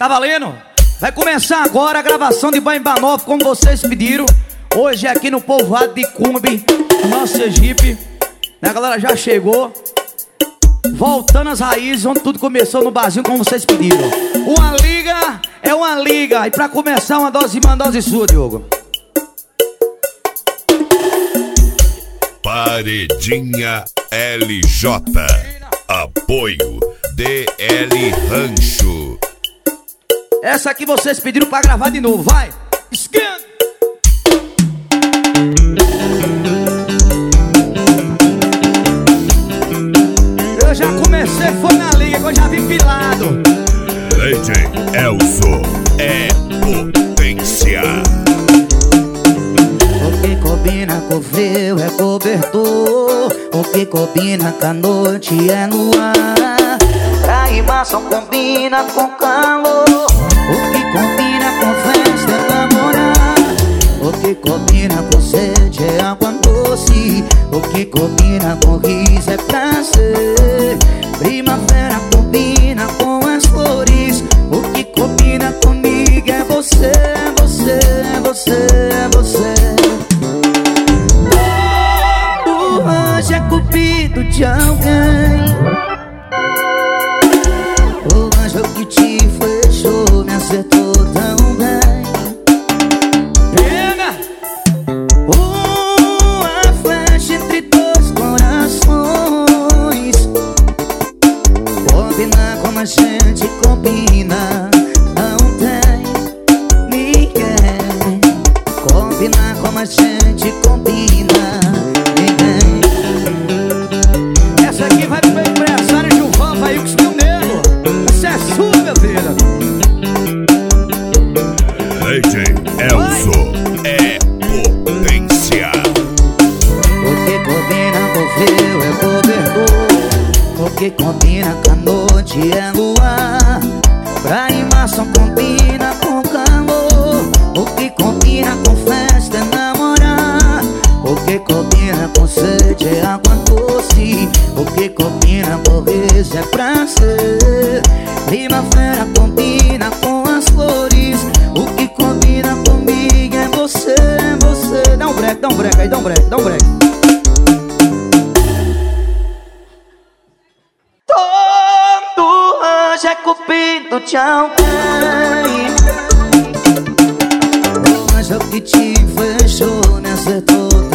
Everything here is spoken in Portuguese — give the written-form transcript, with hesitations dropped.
Tá valendo? Vai começar agora a gravação de Bamba Nova, como vocês pediram. Hoje é aqui no povoado de Cumbe, no nosso Sergipe. A galera já chegou. Voltando às raízes, onde tudo começou no barzinho, como vocês pediram. Uma liga é uma liga. E pra começar, uma dose sua, Diogo. Paredinha LJ. Apoio DL Rancho. Essa aqui vocês pediram pra gravar de novo, vai! Esquenta! Eu já comecei, foi na liga, que eu já vi pilado. DJ Elzo é potência. O que combina com o frio é cobertor. O que combina com a noite é no ar. Pra rimar só combina com calor. O que combina com festa é namorar. O que combina com sede é água doce. O que combina com riso é prazer. Primavera combina com as flores. O que combina comigo é você, você, você, você. Todo anjo é cupido de alguém. O anjo que te fechou me acertou tão bem. Pega! Uma flecha entre dois corações. Combinar como a gente combina, não tem ninguém. Combinar como a gente combina, ninguém. Essa aqui vai pro meu empresário Gilvan, vai o que se nego. Essa é sua, meu filho. DJ Elzo é potência. O que combina com o frio é cobertor. O que combina com a noite é luar. Pra rimar só combina com calor. O que combina com festa é namorar. O que combina com sede é água doce. O que combina com riso é prazer. Primavera combina com as flores. O que combina comigo é você, você. Dá um break aí, dá um break. Todo anjo é cupido de alguém. O anjo que te fechou me acertou